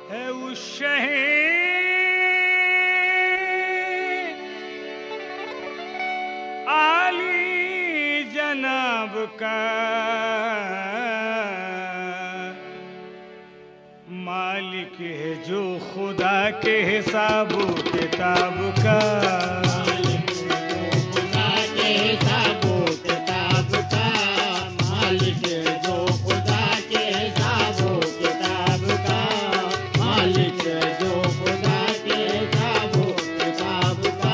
है उस शहर आली जनाब का, मालिक है जो खुदा के हिसाब किताब का, मालिक है जो खुदा के हिसाब किताब का, मालिक है जो खुदा के हिसाब किताब का, मालिक है जो खुदा के हिसाब किताब का।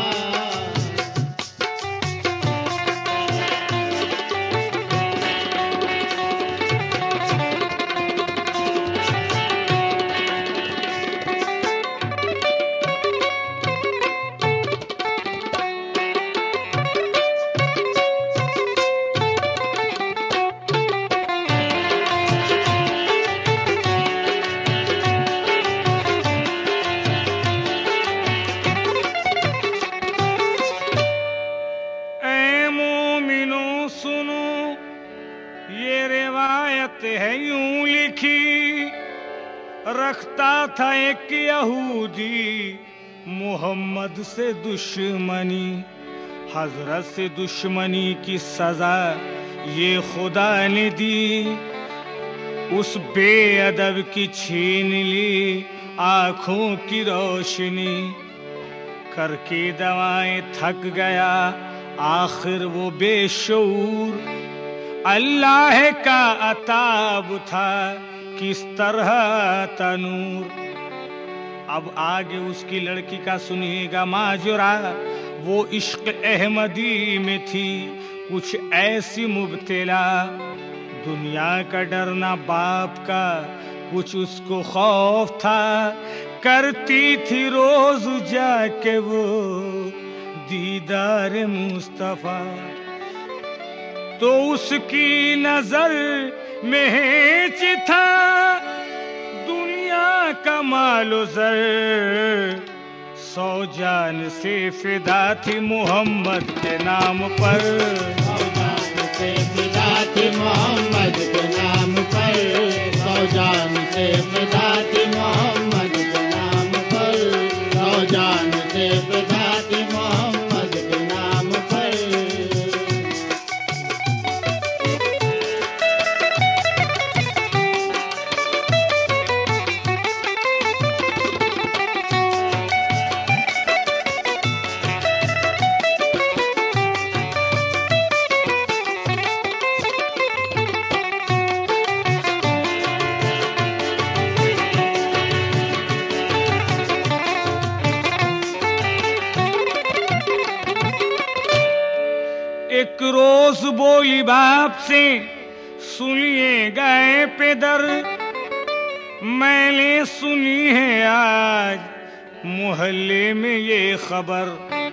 ऐ मोमिनो सुनो, ये रिवायत है यूं लिखी, रखता था एक यहूदी मोहम्मद से दुश्मनी, हजरत से दुश्मनी की सजा ये खुदा ने दी, उस बेअदब की छीन ली आंखों की रोशनी, करके दवाएं थक गया आखिर वो बेशऊर, अल्लाह का अताब था किस तरह तनूर। अब आगे उसकी लड़की का सुनिएगा माजरा, वो इश्क अहमदी में थी कुछ ऐसी मुब्तला, दुनिया का डरना बाप का कुछ उसको खौफ था, करती थी रोज जाके वो दीदार मुस्तफा, तो उसकी नजर में हेच था दुनिया का मालो ज़र, 100 जान से फिदा थी मोहम्मद के नाम पर, 100 जान से फिदा थी मोहम्मद के नाम पर, 100 जान से फिदा थी मोहम्मद के नाम पर, 100 जान से फिदा थी मोहम्मद के नाम पर। एक रोज बोली बाप से, सुनिए गए पेदर, मैंने सुनी है आज मोहल्ले में ये खबर,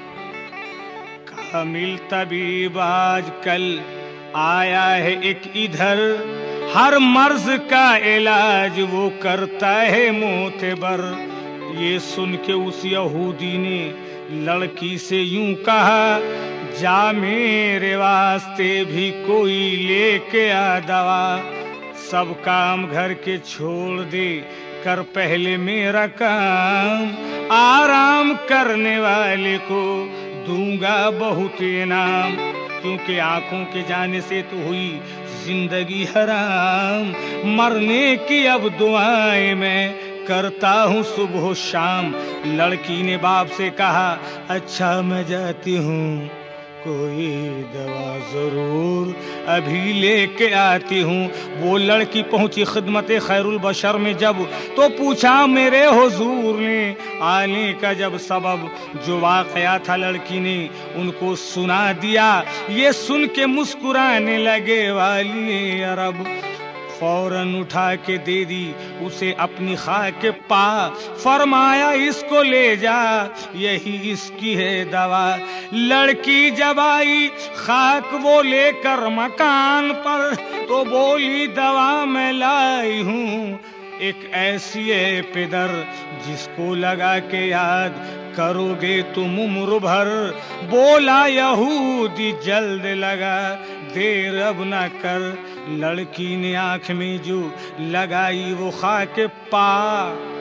कामिल तबीब आज कल आया है एक इधर, हर मर्ज का इलाज वो करता है मोतबर। ये सुन के उस यहूदी ने लड़की से यूं कहा, जा मेरे वास्ते भी कोई लेके आ दवा, सब काम घर के छोड़ दे, कर पहले मेरा काम, आराम करने वाले को दूंगा बहुत इनाम, क्योंकि आंखों के जाने से तो हुई जिंदगी हराम, मरने की अब दुआएं मैं करता हूँ सुबह शाम। लड़की ने बाप से कहा, अच्छा मैं जाती हूँ, कोई दवा जरूर अभी लेके आती हूँ। वो लड़की पहुंची खिदमत खैरुल बशर में जब, तो पूछा मेरे हुजूर ने आने का जब सबब, जो वाकया था लड़की ने उनको सुना दिया। ये सुन के मुस्कुराने लगे वाली अरब, फौरन उठा के दे दी उसे अपनी खाक पा, फरमाया इसको ले जा यही इसकी है दवा। लड़की जब आई खाक वो लेकर मकान पर, तो बोली दवा मैं लाई हूँ एक ऐसी है पिदर, जिसको लगा के याद करोगे तुम उम्र भर। बोला यहूदी जल्द लगा देर अब न कर। लड़की ने आंख में जो लगाई वो खाके पा,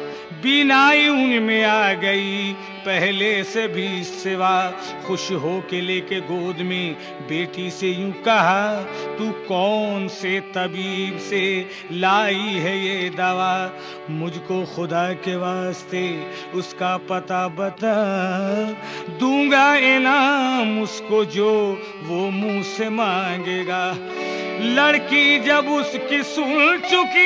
बीनाई उनमें आ गई पहले से भी सिवा। खुश हो के लेके गोद में बेटी से यूं कहा, तू कौन से तबीब से लाई है ये दवा, मुझको खुदा के वास्ते उसका पता बता, दूंगा इनाम उसको जो वो मुंह से मांगेगा। लड़की जब उसकी सुन चुकी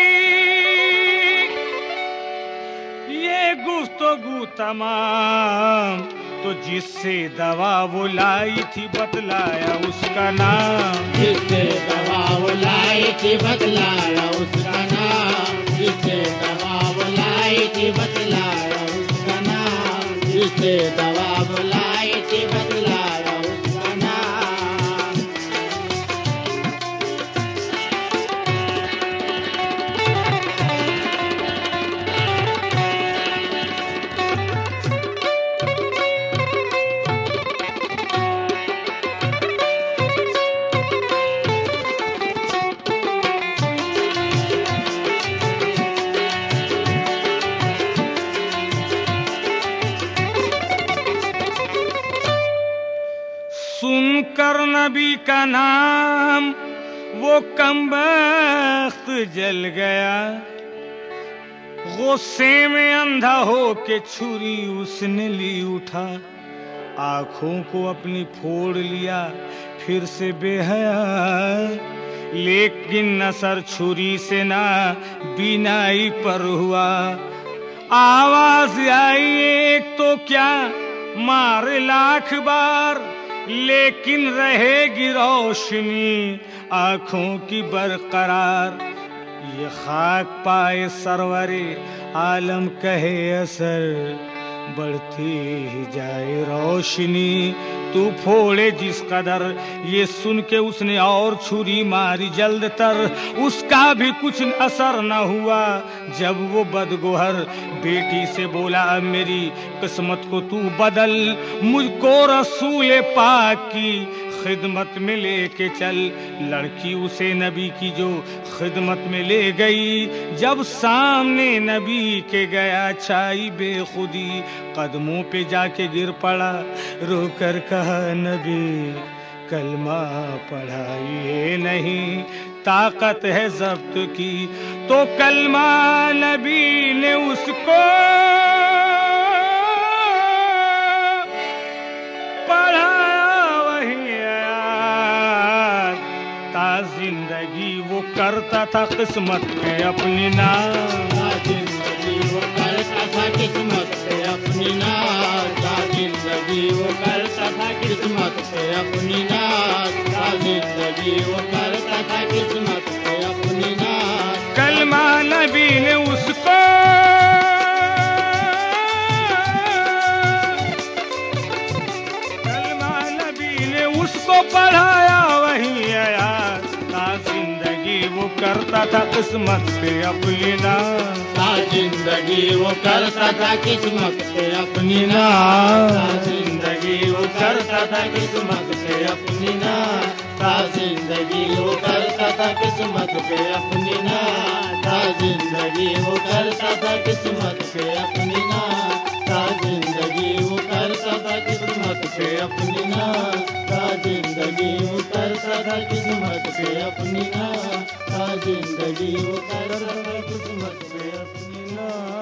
ये गुफ्तगू तमाम, तो जिससे दवा वो लाई थी बतलाया उसका नाम। जिससे दवा वो लाई थी बतलाया उसका नाम। जिससे दवा वो लाई थी बतलाया उसका नाम। जिससे दवा वो लाई थी बतलाया उसका नाम। सुनकर नबी का नाम वो कमबख्त जल गया, गुस्से में अंधा हो के छुरी उसने ली उठा, आंखों को अपनी फोड़ लिया फिर से बेहया, लेकिन असर छुरी से ना बीनाई पर हुआ। आवाज आई एक तो क्या मारे लाख बार, लेकिन रहेगी रोशनी आंखों की बरकरार। ये खाक पाए सरवरे आलम कहे असर, बढ़ती ही जाए रोशनी तू फोड़े जिस कदर। ये सुन के उसने और छुरी मारी जल्द तर, उसका भी कुछ असर न हुआ। जब वो बदगोहर बेटी से बोला, अब मेरी किस्मत को तू बदल, मुझको रसूल पाक की खिदमत में लेके चल। लड़की उसे नबी की जो खिदमत में ले गई, जब सामने नबी के गया छाई बेखुदी, कदमों पे जाके गिर पड़ा, रोकर कहा नबी कलमा पढ़ाइए नहीं, ताकत है जब्त की। तो कलमा नबी ने उसको जिंदगी वो करता था किस्मत पे अपनी नाज। जिंदगी वो करता था किस्मत पे अपनी नाज। जिंदगी वो करता था किस्मत पे अपनी नाज। जिंदगी वो करता था किस्मत पे अपनी नाज। कलमा नबी ने उसको पढ़ाया वही आया, जिंदगी वो करता था किस्मत पे अपनी नाज। जिंदगी वो करता था किस्मत पे अपनी नाज। जिंदगी वो करता था किस्मत पे अपनी नाज। जिंदगी वो करता था किस्मत पे अपनी नाज। जिंदगी वो करता था किस्मत पे अपनी नाज। जिंदगी वो करता था किस्मत पे अपनी नाज। जिंदगी वो करता था किस्मत पे अपनी नाज। जिंदगी वो करता था किस्मत पे अपनी नाज।